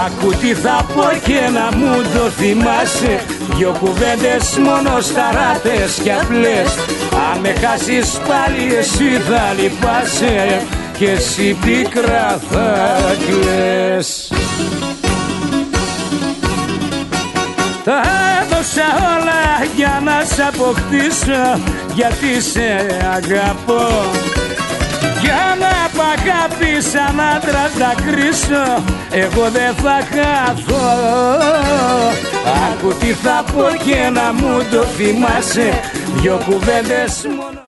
Άκου τι θα πω και να μου το θυμάσαι. Δυο κουβέντες μόνο σταράτες και απλές. Αν με χάσεις πάλι εσύ θα λυπάσαι και εσύ πίκρα θα κλαις. Τα έδωσα όλα για να σ' αποκτήσω, γιατί σε αγαπώ. Για να π' αγάπη σαν άντρας να κρίσω, εγώ δεν θα χαθώ. Άκου τι θα πω και να μου το θυμάσαι. Δυο κουβέντες μόνο